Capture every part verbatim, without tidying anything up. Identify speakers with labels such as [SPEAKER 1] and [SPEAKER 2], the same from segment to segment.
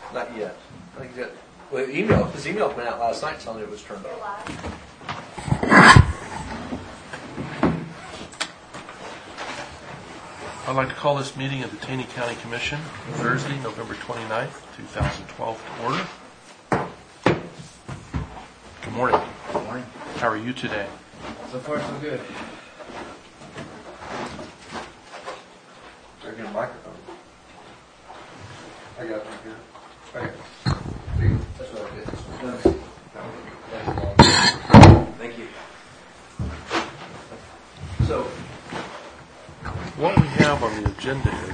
[SPEAKER 1] Not yet. I think that, well, email, his email went out last night telling me it was turned on.
[SPEAKER 2] I'd like to call this meeting of the Taney County Commission Thursday, November twenty-ninth, twenty twelve to order. Good morning.
[SPEAKER 3] Good morning.
[SPEAKER 2] How are you today?
[SPEAKER 3] So far, so good.
[SPEAKER 1] They're getting a microphone. I got it right here. Okay. See, that's what I did.
[SPEAKER 3] Thank you.
[SPEAKER 1] So,
[SPEAKER 2] What we have on the agenda is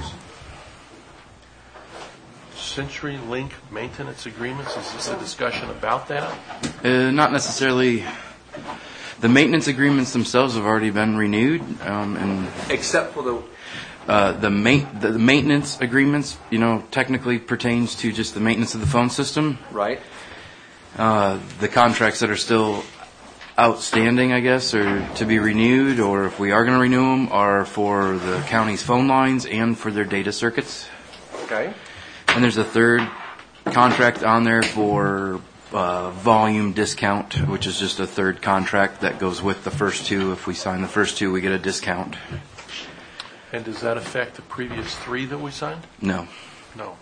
[SPEAKER 2] CenturyLink maintenance agreements. Is this a discussion about that?
[SPEAKER 3] Uh, not necessarily. The maintenance agreements themselves have already been renewed, um, and
[SPEAKER 1] except for the
[SPEAKER 3] uh, the, ma- the the maintenance agreements, you know, technically pertains to just the maintenance of the phone system.
[SPEAKER 1] right.
[SPEAKER 3] Uh, the contracts that are still outstanding, I guess, or to be renewed, or if we are going to renew them, are for the county's phone lines and for their data circuits.
[SPEAKER 1] Okay.
[SPEAKER 3] And there's a third contract on there for uh, volume discount, which is just a third contract that goes with the first two. If we sign the first two, we get a discount.
[SPEAKER 2] And does that affect the previous three that we signed?
[SPEAKER 3] No.
[SPEAKER 2] No.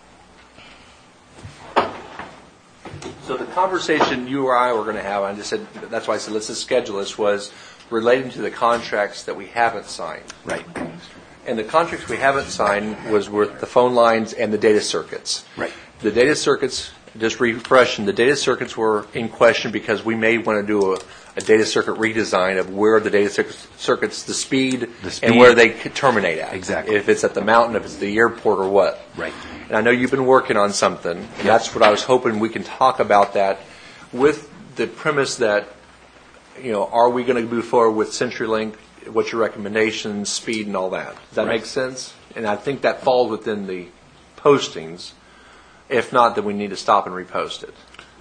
[SPEAKER 1] So the conversation you or I were going to have, I just said, that's why I said let's just schedule this, was relating to the contracts that we haven't signed.
[SPEAKER 3] Right.
[SPEAKER 1] And the contracts we haven't signed was with the phone lines and the data circuits.
[SPEAKER 3] Right.
[SPEAKER 1] The data circuits, just refreshing, the data circuits were in question because we may want to do a, a data circuit redesign of where the data cir- circuits, the speed,
[SPEAKER 3] The speed.
[SPEAKER 1] and where they could terminate at.
[SPEAKER 3] Exactly.
[SPEAKER 1] If it's at the mountain, if it's the airport, or what.
[SPEAKER 3] Right.
[SPEAKER 1] And I know you've been working on something, and that's what I was hoping we can talk about that with the premise that, you know, are we going to move forward with CenturyLink? What's your recommendations, speed, and all that? Does that
[SPEAKER 3] Right.
[SPEAKER 1] make sense? And I think that falls within the postings. If not, then we need to stop and repost it.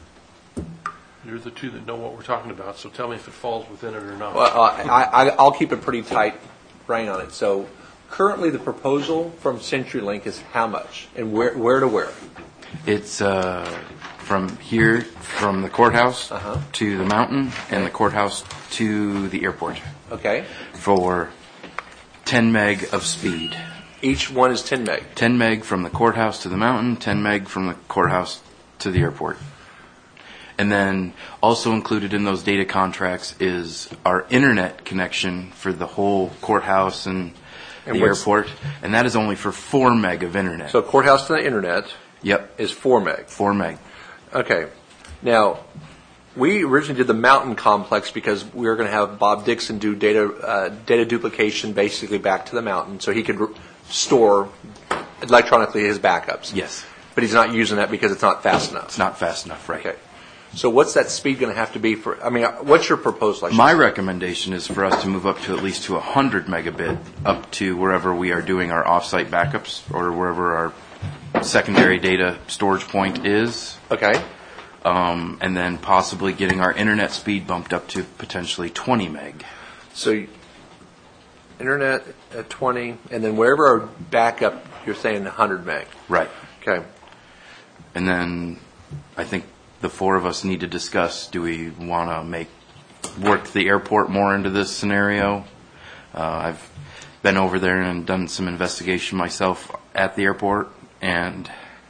[SPEAKER 2] You're the two that know what we're talking about, so tell me if it falls within it or not.
[SPEAKER 1] Well, uh, I, I, I'll keep a pretty tight rein on it. So currently the proposal from CenturyLink is how much? And where, where to where?
[SPEAKER 3] It's uh, from here, from the courthouse
[SPEAKER 1] Uh-huh.
[SPEAKER 3] to the mountain, and the courthouse to the airport
[SPEAKER 1] Okay.
[SPEAKER 3] for ten meg of speed.
[SPEAKER 1] Each one is ten meg.
[SPEAKER 3] ten meg from the courthouse to the mountain, ten meg from the courthouse to the airport. And then also included in those data contracts is our internet connection for the whole courthouse and,
[SPEAKER 1] And
[SPEAKER 3] the
[SPEAKER 1] what's-
[SPEAKER 3] airport. And that is only for four meg of internet.
[SPEAKER 1] So courthouse to the internet
[SPEAKER 3] Yep,
[SPEAKER 1] is four meg.
[SPEAKER 3] four meg.
[SPEAKER 1] Okay. Now, we originally did the mountain complex because we were going to have Bob Dixon do data uh, data duplication basically back to the mountain so he could re- store electronically his backups.
[SPEAKER 3] Yes.
[SPEAKER 1] But he's not using that because it's not fast enough.
[SPEAKER 3] It's not fast enough, right?
[SPEAKER 1] Okay. So what's that speed going to have to be for, I mean, what's your proposal? I should
[SPEAKER 3] My
[SPEAKER 1] say?
[SPEAKER 3] recommendation is for us to move up to at least to one hundred megabit up to wherever we are doing our offsite backups or wherever our secondary data storage point is.
[SPEAKER 1] Okay.
[SPEAKER 3] Um, and then possibly getting our internet speed bumped up to potentially twenty meg.
[SPEAKER 1] So you- internet at twenty, and then wherever our backup, you're saying one hundred meg.
[SPEAKER 3] Right.
[SPEAKER 1] Okay.
[SPEAKER 3] And then I think the four of us need to discuss, do we want to make work the airport more into this scenario? Uh, I've been over there and done some investigation myself at the airport, and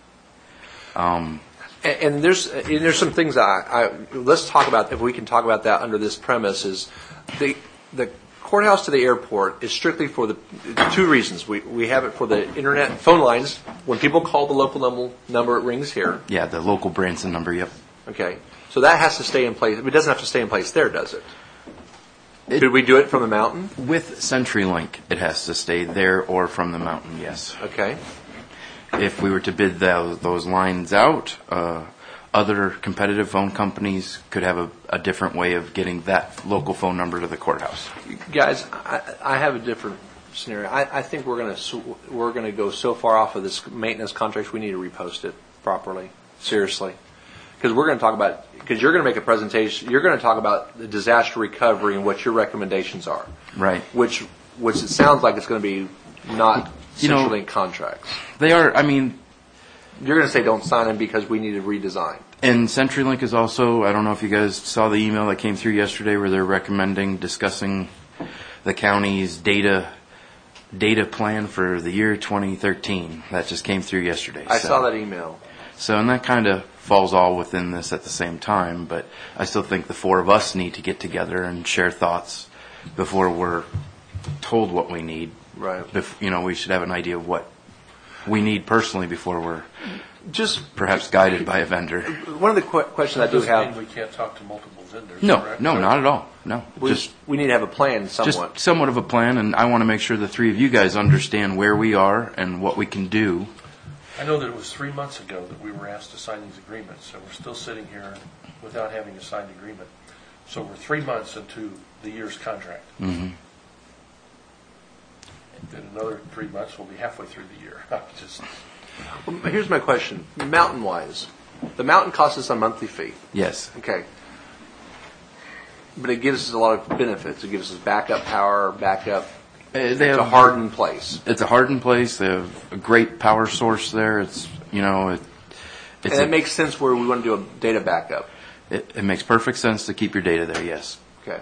[SPEAKER 3] um,
[SPEAKER 1] And, and there's and there's some things that I, I let's talk about, if we can talk about that under this premise, is the the courthouse to the airport is strictly for the two reasons. We we have it for the internet phone lines. When people call the local number, number it rings here.
[SPEAKER 3] yeah, the local Branson number, yep.
[SPEAKER 1] Okay, so that has to stay in place. It doesn't have to stay in place there, does it?
[SPEAKER 3] It-
[SPEAKER 1] Could we do it from the mountain?
[SPEAKER 3] With CenturyLink, it has to stay there or from the mountain, yes.
[SPEAKER 1] Okay.
[SPEAKER 3] If we were to bid those, those lines out, uh, other competitive phone companies could have a, a different way of getting that local phone number to the courthouse.
[SPEAKER 1] Guys, I, I have a different scenario. I, I think we're going to we're going to go so far off of this maintenance contract, we need to repost it properly, seriously, because we're going to talk about because you're going to make a presentation. You're going to talk about the disaster recovery and what your recommendations are.
[SPEAKER 3] Right.
[SPEAKER 1] Which which it sounds like it's going to be not
[SPEAKER 3] You know-
[SPEAKER 1] CenturyLink contracts.
[SPEAKER 3] They are, I mean,
[SPEAKER 1] You're going to say don't sign them because we need to redesign.
[SPEAKER 3] And CenturyLink is also, I don't know if you guys saw the email that came through yesterday where they're recommending discussing the county's data data plan for the year twenty thirteen. That just came through yesterday.
[SPEAKER 1] I
[SPEAKER 3] so.
[SPEAKER 1] saw that email.
[SPEAKER 3] So, and that kind of falls all within this at the same time, but I still think the four of us need to get together and share thoughts before we're told what we need.
[SPEAKER 1] Right.
[SPEAKER 3] Bef- you know, we should have an idea of what we need personally before we're
[SPEAKER 1] Just
[SPEAKER 3] perhaps guided by a vendor.
[SPEAKER 1] one of the qu- questions I do
[SPEAKER 2] Doesn't mean
[SPEAKER 1] have.
[SPEAKER 2] we can't talk to multiple vendors.
[SPEAKER 3] No,
[SPEAKER 2] correct?
[SPEAKER 3] no, not at all. No,
[SPEAKER 1] We,
[SPEAKER 3] just
[SPEAKER 1] we need to have a plan somewhat.
[SPEAKER 3] just somewhat of a plan, and I want to make sure the three of you guys understand where we are and what we can do.
[SPEAKER 2] I know that it was three months ago that we were asked to sign these agreements, and we're still sitting here without having a signed agreement. So we're three months into the year's contract.
[SPEAKER 3] Mm-hmm.
[SPEAKER 2] In another three months, we'll be halfway through the year. Just
[SPEAKER 1] Well, here's my question. Mountain-wise, the mountain costs us a monthly fee.
[SPEAKER 3] Yes.
[SPEAKER 1] Okay. But it gives us a lot of benefits. It gives us backup power, backup.
[SPEAKER 3] Uh, They
[SPEAKER 1] It's
[SPEAKER 3] have
[SPEAKER 1] a hardened place.
[SPEAKER 3] It's a hardened place. They have a great power source there. It's you know it. It's
[SPEAKER 1] And
[SPEAKER 3] a-
[SPEAKER 1] it makes sense where we want to do a data backup.
[SPEAKER 3] it, it makes perfect sense to keep your data there. Yes.
[SPEAKER 1] Okay.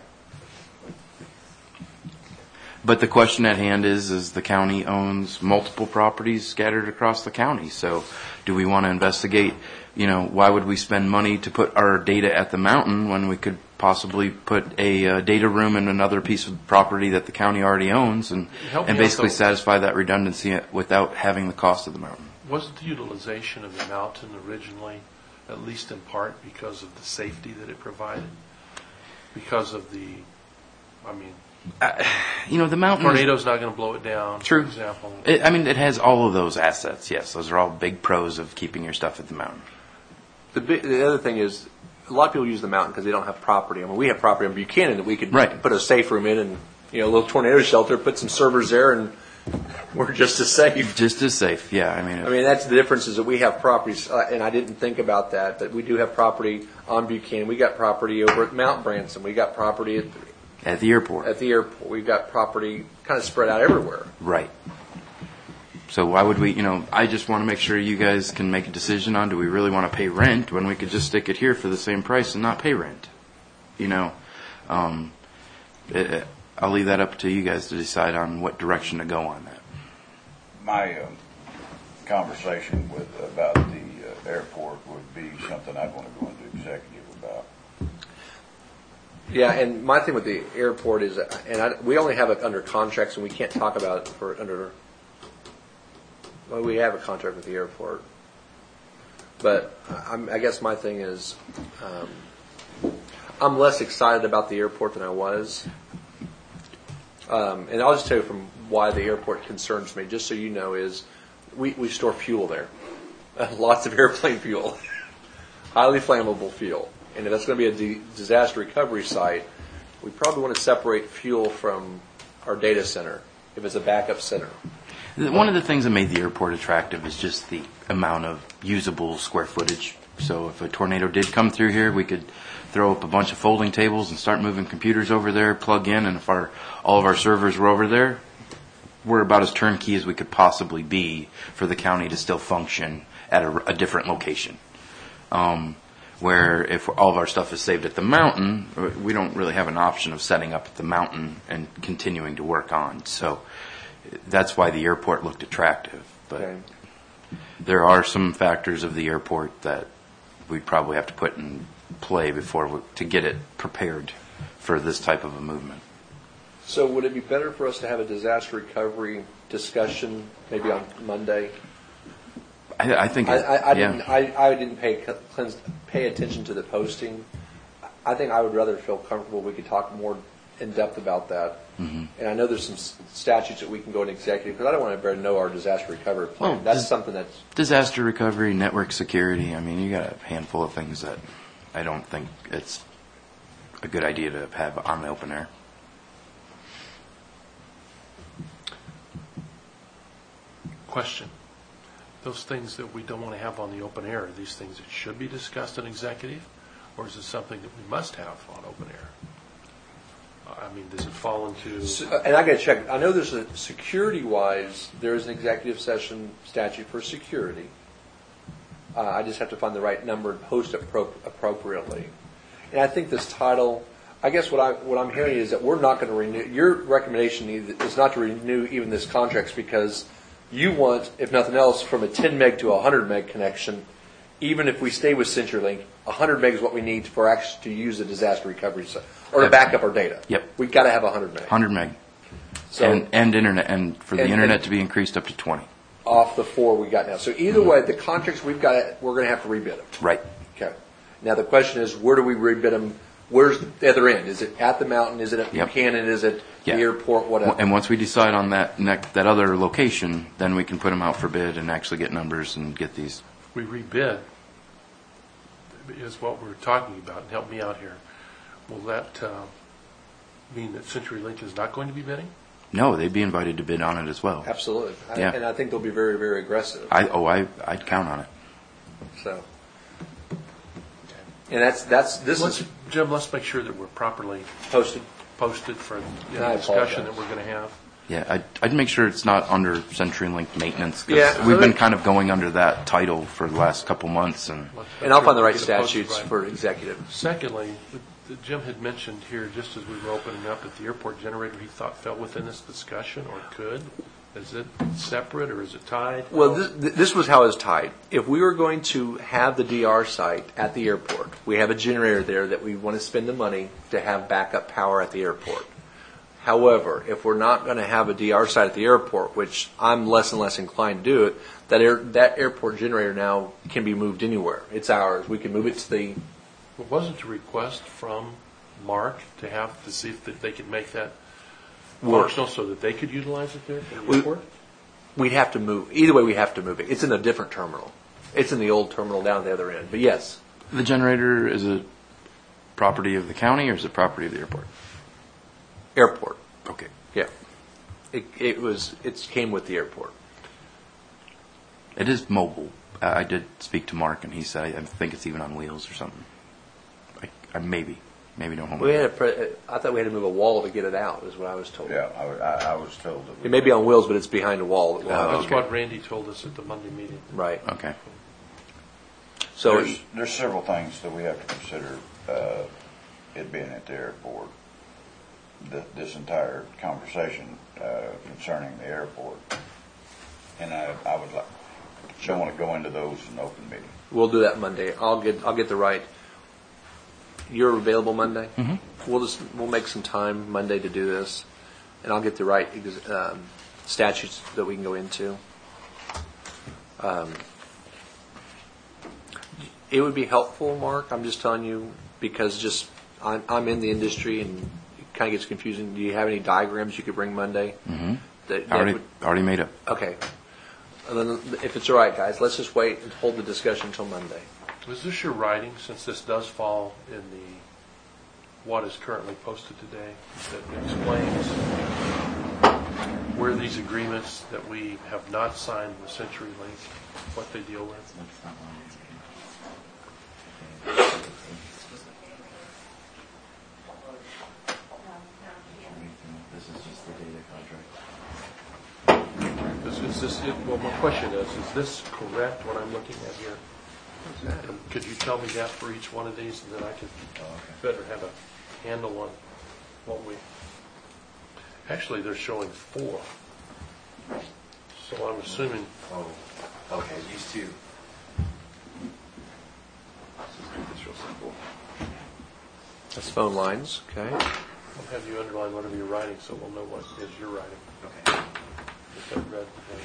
[SPEAKER 3] But the question at hand is, is the county owns multiple properties scattered across the county. So do we want to investigate, you know, why would we spend money to put our data at the mountain when we could possibly put a uh, data room in another piece of property that the county already owns and,
[SPEAKER 2] Help me
[SPEAKER 3] and
[SPEAKER 2] out,
[SPEAKER 3] basically
[SPEAKER 2] though.
[SPEAKER 3] satisfy that redundancy without having the cost of the mountain?
[SPEAKER 2] wasn't the utilization of the mountain originally, at least in part, because of the safety that it provided? Because of the, I mean,
[SPEAKER 3] You know, the mountain is-
[SPEAKER 2] tornado's not going to blow it down,
[SPEAKER 3] True.
[SPEAKER 2] for example.
[SPEAKER 3] It, I mean, it has all of those assets. Yes, those are all big pros of keeping your stuff at the mountain.
[SPEAKER 1] The, bi- the other thing is, a lot of people use the mountain because they don't have property. I mean, we have property in Buchanan that we could
[SPEAKER 3] Right.
[SPEAKER 1] put a safe room in and, you know, a little tornado shelter, put some servers there, and we're just as safe.
[SPEAKER 3] Just as safe. Yeah, I mean,
[SPEAKER 1] I mean, that's the difference is that we have properties, uh, and I didn't think about that, but we do have property on Buchanan. We got property over at Mount Branson. We got property at,
[SPEAKER 3] at the airport.
[SPEAKER 1] at the airport. We've got property kind of spread out everywhere.
[SPEAKER 3] Right. So why would we, you know, I just want to make sure you guys can make a decision on, do we really want to pay rent when we could just stick it here for the same price and not pay rent? You know, um, it, it- I'll leave that up to you guys to decide on what direction to go on that.
[SPEAKER 4] My um, conversation with, about the uh, airport would be something I'd want to go into executive about.
[SPEAKER 1] Yeah, and my thing with the airport is, uh, and I, we only have it under contracts, and we can't talk about it for under. Well, we have a contract with the airport, but I'm, I guess my thing is, um, I'm less excited about the airport than I was. Um, and I'll just tell you from why the airport concerns me, just so you know, is we, we store fuel there. Lots of airplane fuel. Highly flammable fuel. And if that's going to be a di- disaster recovery site, we probably want to separate fuel from our data center if it's a backup center.
[SPEAKER 3] One of the things that made the airport attractive is just the amount of usable square footage. So if a tornado did come through here, we could throw up a bunch of folding tables and start moving computers over there, plug in, and if our all of our servers were over there, we're about as turnkey as we could possibly be for the county to still function at a, a different location. Um, where if all of our stuff is saved at the mountain, we don't really have an option of setting up at the mountain and continuing to work on. So that's why the airport looked attractive. But
[SPEAKER 1] Okay.
[SPEAKER 3] there are some factors of the airport that we'd probably have to put in play before we, to get it prepared for this type of a movement.
[SPEAKER 1] So would it be better for us to have a disaster recovery discussion maybe on Monday?
[SPEAKER 3] I, I think,
[SPEAKER 1] I,
[SPEAKER 3] it-
[SPEAKER 1] I, I
[SPEAKER 3] yeah.
[SPEAKER 1] didn't. I, I didn't pay cleanse- pay attention to the posting. I think I would rather feel comfortable. We could talk more in depth about that.
[SPEAKER 3] Mm-hmm.
[SPEAKER 1] And I know there's some s- statutes that we can go in executive because I don't want to know our disaster recovery plan.
[SPEAKER 3] Well,
[SPEAKER 1] that's
[SPEAKER 3] dis-
[SPEAKER 1] something that's
[SPEAKER 3] Disaster recovery, network security. I mean, you got a handful of things that I don't think it's a good idea to have on the open air.
[SPEAKER 2] Question. Those things that we don't want to have on the open air, are these things that should be discussed in executive? Or is it something that we must have on open air? I mean, does it fall into,
[SPEAKER 1] So, uh, and I got to check. I know there's a security wise. There's an executive session statute for security. Uh, I just have to find the right number and post it pro- appropriately. And I think this title, I guess what I what I'm hearing is that we're not going to renew. Your recommendation is not to renew even this contract because you want, if nothing else, from a ten meg to a one hundred meg connection. Even if we stay with CenturyLink, one hundred meg is what we need for actually to use the disaster recovery site, or to back up our data.
[SPEAKER 3] Yep.
[SPEAKER 1] We've got to have one hundred meg.
[SPEAKER 3] one hundred meg.
[SPEAKER 1] So
[SPEAKER 3] and, and internet, and for the
[SPEAKER 1] and-
[SPEAKER 3] internet
[SPEAKER 1] and-
[SPEAKER 3] to be increased up to twenty.
[SPEAKER 1] off the four we got now. So either way, the contracts we've got, we're going to have to rebid them.
[SPEAKER 3] Right.
[SPEAKER 1] Okay. Now the question is, where do we rebid them? Where's the other end? Is it at the mountain? Is it at
[SPEAKER 3] Yep.
[SPEAKER 1] Buchanan? Is it
[SPEAKER 3] Yeah.
[SPEAKER 1] the airport? Whatever.
[SPEAKER 3] And once we decide on that nec- that other location, then we can put them out for bid and actually get numbers and get these.
[SPEAKER 2] We rebid is what we're talking about, and help me out here. Will that uh, mean that CenturyLink is not going to be bidding?
[SPEAKER 3] No, they'd be invited to bid on it as well.
[SPEAKER 1] Absolutely. I-
[SPEAKER 3] Yeah.
[SPEAKER 1] And I think they'll be very, very aggressive.
[SPEAKER 3] I oh I I'd count on it.
[SPEAKER 1] So. And that's that's this
[SPEAKER 2] Let's,
[SPEAKER 1] is
[SPEAKER 2] Jim, let's make sure that we're properly
[SPEAKER 1] posted.
[SPEAKER 2] posted for you know,
[SPEAKER 1] I
[SPEAKER 2] the discussion
[SPEAKER 1] apologize.
[SPEAKER 2] that we're going to have.
[SPEAKER 3] Yeah, I'd, I'd make sure it's not under CenturyLink maintenance. 'Cause
[SPEAKER 1] Yeah.
[SPEAKER 3] we've been kind of going under that title for the last couple months, and
[SPEAKER 2] Let's make
[SPEAKER 1] And I'll
[SPEAKER 2] sure
[SPEAKER 1] find the
[SPEAKER 2] we
[SPEAKER 1] right
[SPEAKER 2] get it posted
[SPEAKER 1] statutes
[SPEAKER 2] right.
[SPEAKER 1] for executive.
[SPEAKER 2] Secondly, the- the Jim had mentioned here, just as we were opening up, that the airport generator he thought fell within this discussion or could. Is it separate or is it tied?
[SPEAKER 1] Well, this, this was how it was tied. If we were going to have the D R site at the airport, we have a generator there that we want to spend the money to have backup power at the airport. However, if we're not going to have a D R site at the airport, which I'm less and less inclined to do it, that air, that airport generator now can be moved anywhere. It's ours. We can move it to the.
[SPEAKER 2] It wasn't a request from Mark to have, to see if that they could make that
[SPEAKER 1] Well-
[SPEAKER 2] functional so that they could utilize it there for the
[SPEAKER 1] We-
[SPEAKER 2] airport?
[SPEAKER 1] We'd have to move. Either way, we have to move it. It's in a different terminal. It's in the old terminal down at the other end. But yes,
[SPEAKER 3] the generator is a property of the county or is it property of the airport?
[SPEAKER 1] airport.
[SPEAKER 3] Okay.
[SPEAKER 1] Yeah. It, it was. It came with the airport.
[SPEAKER 3] It is mobile. I, I did speak to Mark, and he said I think it's even on wheels or something. I, I maybe, maybe don't hold me.
[SPEAKER 1] We had. A pre- I thought we had to move a wall to get it out. Is what I was told.
[SPEAKER 4] Yeah, I, I- I was told that. we-
[SPEAKER 1] It may be on wheels, but it's behind a wall. That will
[SPEAKER 3] Oh,
[SPEAKER 2] That's
[SPEAKER 3] okay.
[SPEAKER 2] what Randy told us at the Monday meeting.
[SPEAKER 1] Right.
[SPEAKER 3] Okay.
[SPEAKER 1] So
[SPEAKER 4] There's, there's several things that we have to consider, uh, it being at the airport. Th this entire conversation, uh, concerning the airport. And I, I would like, don't want to go into those in open meeting.
[SPEAKER 1] we'll do that Monday. I'll get. I'll get the right. You're available Monday. Mm-hmm. We'll just. We'll make some time Monday to do this, and I'll get the right ex- um, statutes that we can go into. Um, it would be helpful, Mark. I'm just telling you because just I'm, I'm in the industry and it kind of gets confusing. Do you have any diagrams you could bring Monday?
[SPEAKER 3] Mm-hmm.
[SPEAKER 1] That, that
[SPEAKER 3] Already,
[SPEAKER 1] would-
[SPEAKER 3] already made up.
[SPEAKER 1] okay. And then, if it's all right, guys, let's just wait and hold the discussion until Monday.
[SPEAKER 2] Was this your writing, since this does fall in the, what is currently posted today, that explains where these agreements that we have not signed with CenturyLink, what they deal with?
[SPEAKER 3] This is just the data contract.
[SPEAKER 2] Is, is this, it- well, my question is, is this correct, what I'm looking at here? And could you tell me that for each one of these, and then I could better have a handle on what we, actually, they're showing four. So I'm assuming,
[SPEAKER 3] Oh, okay. These two. It's real simple.
[SPEAKER 1] That's phone lines, okay?
[SPEAKER 2] I'll have you underline whatever you're writing, so we'll know what it is you're writing.
[SPEAKER 3] Okay.
[SPEAKER 2] Get that read today.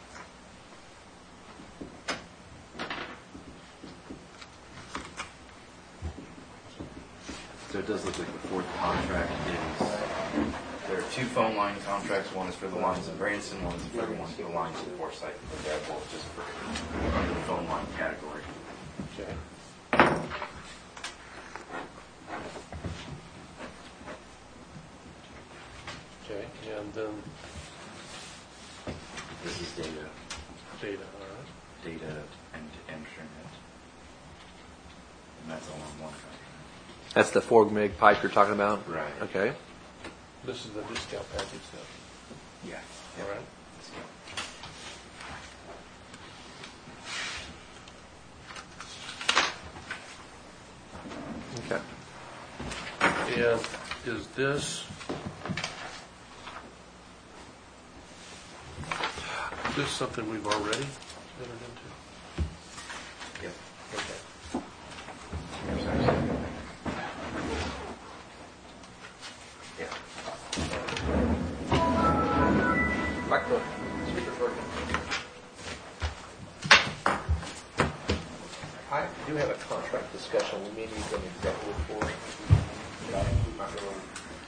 [SPEAKER 3] So it does look like the fourth contract is, there are two phone line contracts. One is for the lines in Branson, one is for the ones for the lines in Forsyth. But they're both just for under the phone line category.
[SPEAKER 2] Okay. Okay, and then
[SPEAKER 3] This is data,
[SPEAKER 2] data, all right.
[SPEAKER 3] data and internet. And that's all on one contract.
[SPEAKER 1] That's the four meg pipe you're talking about?
[SPEAKER 3] Right.
[SPEAKER 1] Okay.
[SPEAKER 2] This is the discount package then,
[SPEAKER 3] Yeah.
[SPEAKER 2] all right? And is this, is this something we've already entered into?
[SPEAKER 1] Yep.
[SPEAKER 2] Okay.
[SPEAKER 1] Microphone. Speaker's working. I do have a contract discussion. We may need an executive for it. But I'm not really-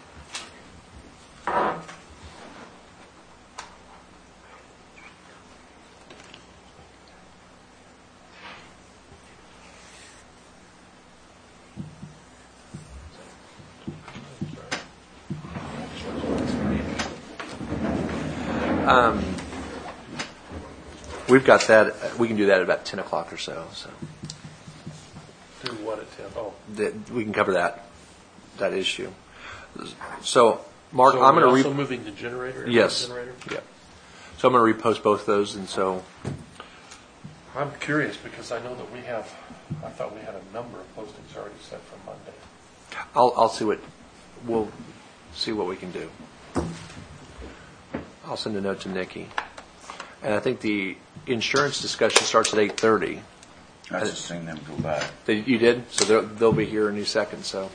[SPEAKER 1] Um, we've got that. We can do that at about ten o'clock or so. So
[SPEAKER 2] Do what at ten? Oh.
[SPEAKER 1] that we can cover that that issue. So, Mark,
[SPEAKER 2] So
[SPEAKER 1] I'm
[SPEAKER 2] we're
[SPEAKER 1] going
[SPEAKER 2] also
[SPEAKER 1] to re-
[SPEAKER 2] moving the generator?
[SPEAKER 1] yes,
[SPEAKER 2] Generator?
[SPEAKER 1] yeah. So I'm going to repost both those, and so
[SPEAKER 2] I'm curious because I know that we have, I thought we had a number of postings already set for Monday.
[SPEAKER 1] I'll I'll see what we'll see what we can do. I'll send a note to Nikki, and I think the insurance discussion starts at eight thirty.
[SPEAKER 4] I just seen them go by.
[SPEAKER 1] They, you did, so they'll, they'll be here any second. So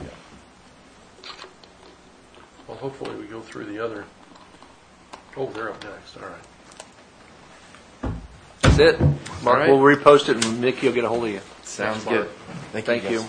[SPEAKER 2] Well, hopefully we go through the other, oh, they're up next, all right.
[SPEAKER 1] that's it. Mark,
[SPEAKER 3] All right.
[SPEAKER 1] we'll repost it, and Nikki will get a hold of you.
[SPEAKER 3] Sounds
[SPEAKER 2] Thanks,
[SPEAKER 3] good. Thank,
[SPEAKER 1] Thank you.
[SPEAKER 3] guys.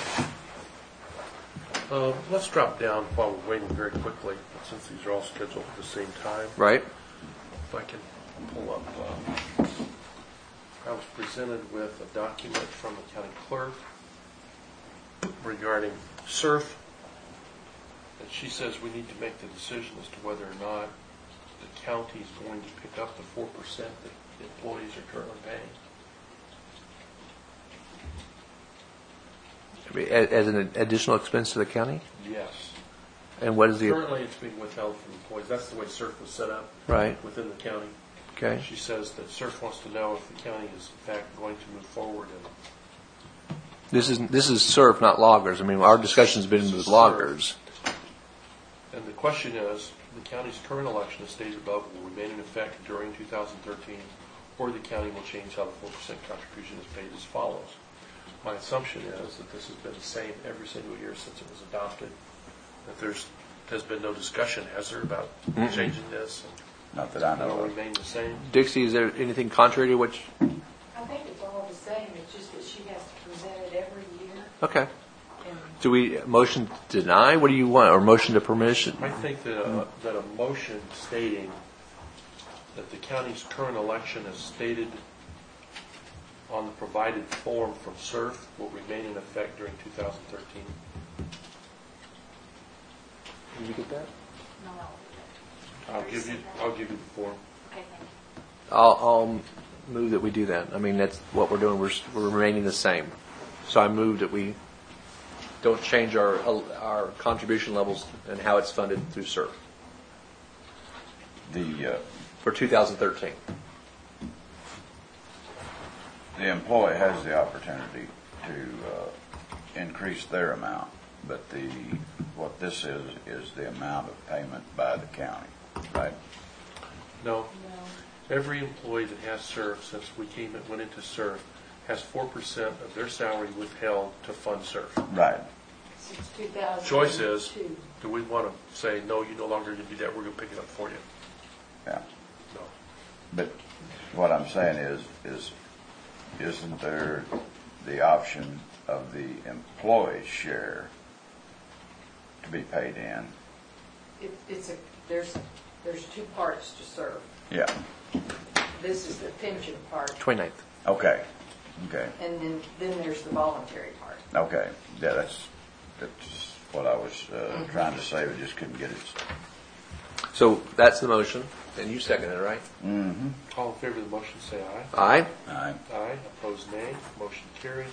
[SPEAKER 2] Uh, Let's drop down while we're waiting very quickly, since these are all scheduled at the same time.
[SPEAKER 1] Right.
[SPEAKER 2] If I can pull up, uh, I was presented with a document from the county clerk regarding SURF, and she says we need to make the decision as to whether or not the county is going to pick up the four percent that employees are currently paying.
[SPEAKER 1] I mean, a- as an additional expense to the county.
[SPEAKER 2] Yes.
[SPEAKER 1] And what is the
[SPEAKER 2] Currently, it's being withheld from employees. That's the way SURF was set up
[SPEAKER 1] right?
[SPEAKER 2] within the county.
[SPEAKER 1] Okay.
[SPEAKER 2] She says that SURF wants to know if the county is in fact going to move forward and
[SPEAKER 1] This is this is SURF, not loggers. I mean, our discussion's been with loggers.
[SPEAKER 2] And the question is, the county's current election as stated above will remain in effect during two thousand thirteen, or the county will change how the four percent contribution is paid as follows. My assumption is that this has been the same every single year since it was adopted, that there's, there's been no discussion, has there, about
[SPEAKER 1] Mm-mm.
[SPEAKER 2] changing this?
[SPEAKER 4] Not that I
[SPEAKER 2] And
[SPEAKER 4] know
[SPEAKER 2] it'll
[SPEAKER 4] of.
[SPEAKER 2] remain the same?
[SPEAKER 1] Dixie, is there anything contrary to which?
[SPEAKER 5] I think it's all the same, it's just that she has to present it every year.
[SPEAKER 1] Okay.
[SPEAKER 5] And
[SPEAKER 1] Do we motion to deny? What do you want, or motion to permission?
[SPEAKER 2] I think that a, that a motion stating that the county's current election as stated on the provided form from SURF will remain in effect during two thousand thirteen.
[SPEAKER 1] Did you get that?
[SPEAKER 5] no,
[SPEAKER 2] I'll give you, I'll give you the form.
[SPEAKER 5] okay, thank you.
[SPEAKER 1] I'll, I'll move that we do that. I mean, that's what we're doing. We're we're remaining the same. So I move that we don't change our our contribution levels and how it's funded through SURF
[SPEAKER 4] The, uh,
[SPEAKER 1] for two thousand thirteen.
[SPEAKER 4] the employee has the opportunity to uh, increase their amount, but the, what this is, is the amount of payment by the county, right?
[SPEAKER 2] No,
[SPEAKER 5] No,
[SPEAKER 2] every employee that has SURF since we came and went into SURF has four percent of their salary withheld to fund SURF.
[SPEAKER 4] Right.
[SPEAKER 5] since two thousand two.
[SPEAKER 2] Choice is, do we want to say, no, you no longer can do that, we're going to pick it up for you?
[SPEAKER 4] Yeah.
[SPEAKER 2] No.
[SPEAKER 4] But what I'm saying is, is isn't there the option of the employee's share to be paid in?
[SPEAKER 5] It, it's a, there's, there's two parts to serve.
[SPEAKER 4] Yeah.
[SPEAKER 5] This is the pension part,
[SPEAKER 1] twenty-ninth.
[SPEAKER 4] Okay. Okay.
[SPEAKER 5] and then, then there's the voluntary part.
[SPEAKER 4] Okay. Yeah, that's, that's what I was uh, trying to say, but just couldn't get it.
[SPEAKER 1] So that's the motion, and you seconded it, right?
[SPEAKER 4] Mm-hmm.
[SPEAKER 2] All in favor of the motion, say aye.
[SPEAKER 1] Aye.
[SPEAKER 4] Aye.
[SPEAKER 2] Aye. Opposed, nay. Motion carries.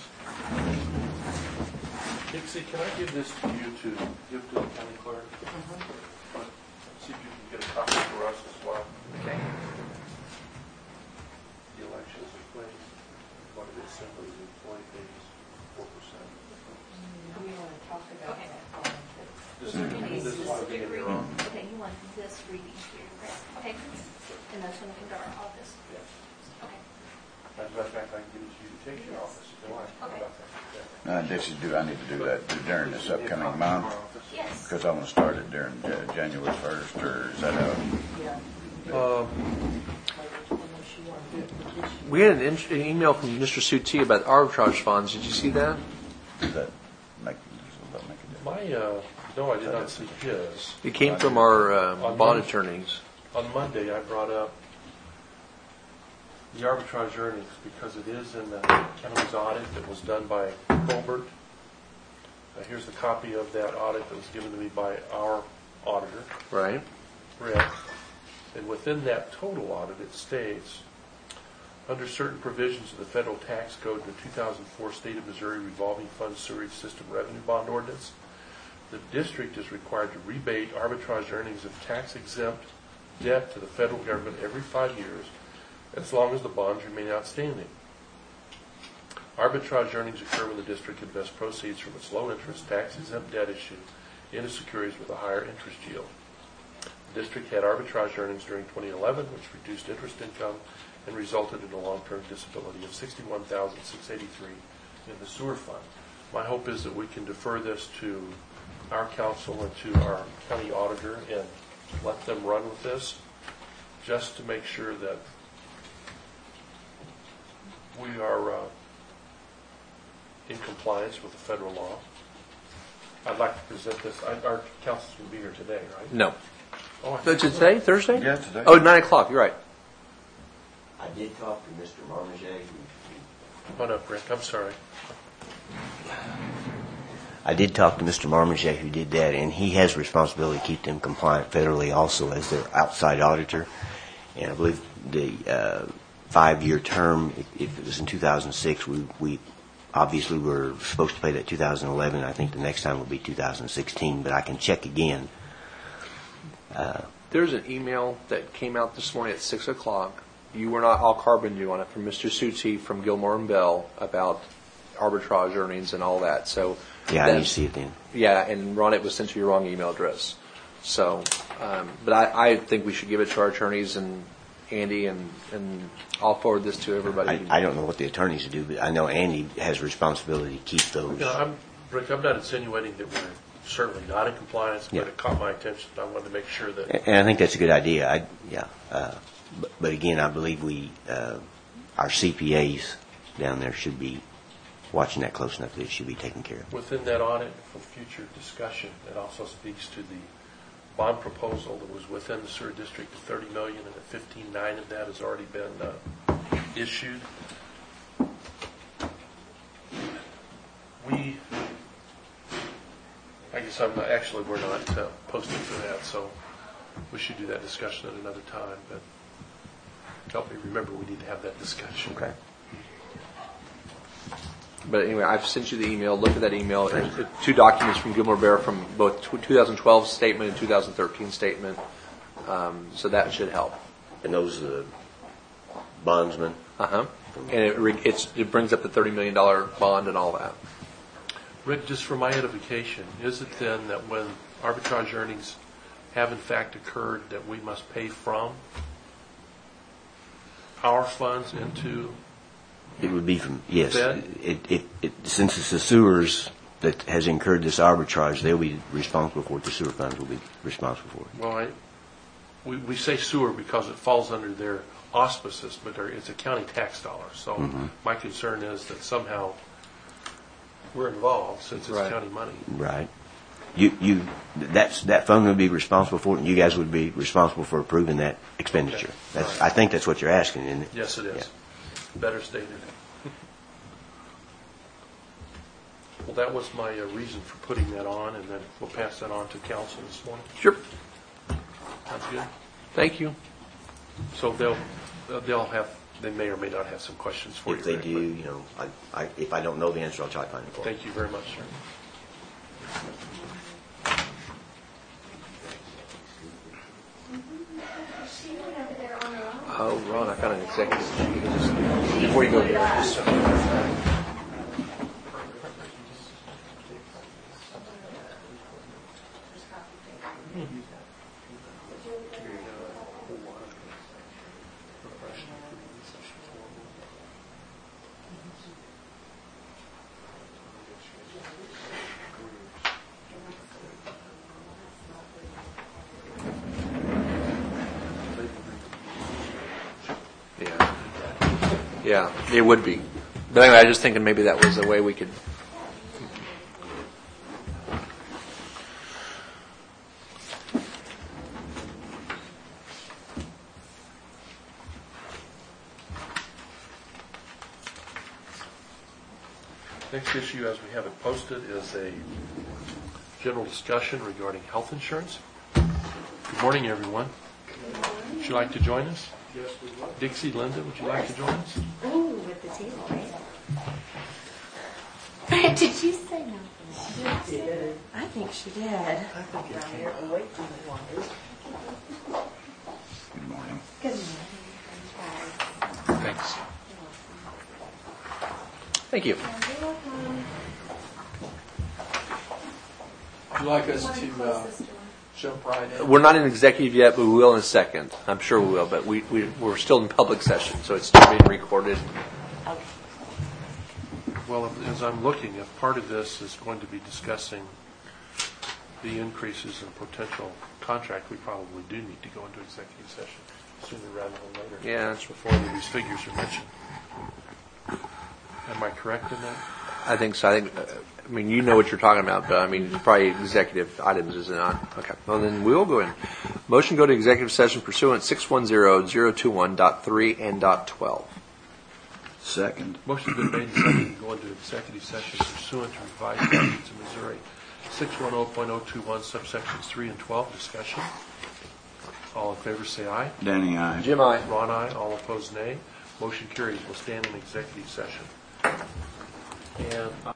[SPEAKER 2] Dixie, can I give this to you to give to the county clerk? See if you can get a copy for us as well.
[SPEAKER 1] Okay.
[SPEAKER 2] The elections are placed, what it is simply the employee pays four percent.
[SPEAKER 5] We want to talk about that.
[SPEAKER 2] Just,
[SPEAKER 6] Okay,
[SPEAKER 2] this is what
[SPEAKER 6] specific
[SPEAKER 2] I'm
[SPEAKER 6] reading.
[SPEAKER 2] wrong.
[SPEAKER 6] Okay, you want this reading here, correct? Okay, and that's going to come to our office. Okay.
[SPEAKER 2] As a matter of fact, I can give it to you to take to your office if you like. How
[SPEAKER 6] Okay.
[SPEAKER 2] about that?
[SPEAKER 4] Now, this is, do I need to do that during this upcoming month?
[SPEAKER 6] Yes.
[SPEAKER 4] Because I want to start it during uh, January first, or is that how?
[SPEAKER 2] Um,
[SPEAKER 1] We had an, in- an email from Mister Suti about arbitrage funds. Did you see that?
[SPEAKER 4] Does that make, does that make a difference?
[SPEAKER 2] My, uh, no, I did not see his.
[SPEAKER 1] It came from our uh,
[SPEAKER 2] On
[SPEAKER 1] bond
[SPEAKER 2] Monday?
[SPEAKER 1] attorneys.
[SPEAKER 2] On Monday, I brought up the arbitrage earnings because it is in the county's audit that was done by Colbert. Uh, here's the copy of that audit that was given to me by our auditor,
[SPEAKER 1] Right.
[SPEAKER 2] Rick. And within that total audit, it states, under certain provisions of the federal tax code and the two thousand four State of Missouri Revolving Fund Sewerage System Revenue Bond Ordinance, the district is required to rebate arbitrage earnings of tax-exempt debt to the federal government every five years, as long as the bonds remain outstanding. Arbitrage earnings occur when the district invests proceeds from its low-interest, tax-exempt debt issue into securities with a higher interest yield. The district had arbitrage earnings during twenty eleven, which reduced interest income and resulted in a long-term disability of sixty-one thousand six hundred eighty-three dollars in the sewer fund. My hope is that we can defer this to our council and to our county auditor and let them run with this, just to make sure that we are uh, in compliance with the federal law. I'd like to present this. I, our council's going to be here today, right?
[SPEAKER 1] No.
[SPEAKER 2] Oh, I
[SPEAKER 1] So
[SPEAKER 2] think
[SPEAKER 1] it's
[SPEAKER 2] so.
[SPEAKER 1] today? Thursday?
[SPEAKER 4] Yeah, today.
[SPEAKER 1] Oh, nine o'clock. You're right.
[SPEAKER 7] I did talk to Mister Marmaget.
[SPEAKER 2] Come on up, Rick. I'm sorry.
[SPEAKER 7] I did talk to Mister Marmaget, who did that, and he has responsibility to keep them compliant federally also as their outside auditor. And I believe the uh, five-year term, if, if it was in two thousand six, we, we obviously were supposed to pay that two thousand eleven. I think the next time will be two thousand sixteen, but I can check again. Uh,
[SPEAKER 1] There's an email that came out this morning at six o'clock. You were not all carbon due on it from Mister Suti from Gilmore and Bell about arbitrage earnings and all that. So
[SPEAKER 7] yeah, I
[SPEAKER 1] that-
[SPEAKER 7] need to see it then.
[SPEAKER 1] Yeah, and Ron, it was sent to your wrong email address. So, um, but I, I think we should give it to our attorneys and Andy, and, and I'll forward this to everybody.
[SPEAKER 7] I, I don't know what the attorneys do, but I know Andy has responsibility to keep those.
[SPEAKER 2] You know, I'm, Rick, I'm not insinuating that we're certainly not in compliance, but
[SPEAKER 7] Yeah.
[SPEAKER 2] it caught my attention. I wanted to make sure that,
[SPEAKER 7] And and I think that's a good idea. I, yeah. Uh, but, but again, I believe we, uh, our C P As down there should be watching that close enough that it should be taken care of.
[SPEAKER 2] within that audit, for future discussion, it also speaks to the bond proposal that was within the sewer district of thirty million dollars, and that fifteen nine of that has already been uh, issued. We, I guess I'm not, actually, we're not uh, posted for that, so we should do that discussion at another time, but help me remember we need to have that discussion.
[SPEAKER 7] Okay.
[SPEAKER 1] But anyway, I've sent you the email. Look at that email. It's, uh, two documents from Gilmore Bear from both tw- twenty twelve statement and two thousand thirteen statement. Um, so that should help.
[SPEAKER 7] And those are the bondsmen.
[SPEAKER 1] Uh huh. And it, re- it's, it brings up the thirty million dollars bond and all that.
[SPEAKER 2] Rick, just for my edification, is it then that when arbitrage earnings have in fact occurred that we must pay from our funds into,
[SPEAKER 7] It would be from, yes.
[SPEAKER 2] Fed?
[SPEAKER 7] It, it, it, since it's the sewers that has incurred this arbitrage, they'll be responsible for it. The sewer funds will be responsible for it.
[SPEAKER 2] well, I, we, we say sewer because it falls under their auspices, but they're- it's a county tax dollar. So
[SPEAKER 7] Mm-hmm.
[SPEAKER 2] my concern is that somehow we're involved since it's
[SPEAKER 1] Right.
[SPEAKER 2] county money.
[SPEAKER 7] Right. You, you, that's, that fund would be responsible for it, and you guys would be responsible for approving that expenditure.
[SPEAKER 2] Okay.
[SPEAKER 7] That's,
[SPEAKER 2] Right.
[SPEAKER 7] I think that's what you're asking, isn't it?
[SPEAKER 2] Yes, it is.
[SPEAKER 7] Yeah.
[SPEAKER 2] Better stated. Well, that was my uh, reason for putting that on, and then we'll pass that on to council this morning.
[SPEAKER 1] Sure.
[SPEAKER 2] Sounds good?
[SPEAKER 1] Thank you.
[SPEAKER 2] So they'll, they'll have, they may or may not have some questions for you.
[SPEAKER 7] If they
[SPEAKER 2] Rick,
[SPEAKER 7] do, you know, I, I, if I don't know the answer, I'll try to find it
[SPEAKER 2] but
[SPEAKER 7] for you.
[SPEAKER 2] Thank you very much, sir.
[SPEAKER 1] Oh, Ron, I found an executive. You can just- Before you go there, just. Yeah, it would be. But anyway, I was just thinking maybe that was a way we could.
[SPEAKER 2] Next issue, as we have it posted, is a general discussion regarding health insurance. Good morning, everyone. Would you like to join us? Yes, we would. Dixie, Linda, would you like to join us?
[SPEAKER 5] Ooh, with the table, right? Did you say no? She did. I think she did. I think around here, wait for the water.
[SPEAKER 4] Good morning.
[SPEAKER 5] Good morning.
[SPEAKER 2] Thanks.
[SPEAKER 1] Thank you.
[SPEAKER 8] Would you like us to uh, jump right in?
[SPEAKER 1] We're not in executive yet, but we will in a second. I'm sure we will, but we, we, we're still in public session, so it's still being recorded.
[SPEAKER 2] Well, as I'm looking, if part of this is going to be discussing the increases in potential contract, we probably do need to go into executive session sooner rather than later.
[SPEAKER 1] Yeah, that's
[SPEAKER 2] Before any of these figures are mentioned. Am I correct in that?
[SPEAKER 1] I think so. I think, uh, I mean, you know what you're talking about, but I mean, it's probably executive items, is it not? Okay. Well, then we will go in. Motion go to executive session pursuant six one zero zero two one dot three and dot twelve.
[SPEAKER 4] Second.
[SPEAKER 2] Motion's been made and seconded to go into executive session pursuant to revised statutes of Missouri six ten point oh two one subsections three and twelve. Discussion. All in favor say aye.
[SPEAKER 4] Danny, aye.
[SPEAKER 1] Jim, I.
[SPEAKER 2] Ron, aye. All opposed, nay. Motion carries. We'll stand in executive session. And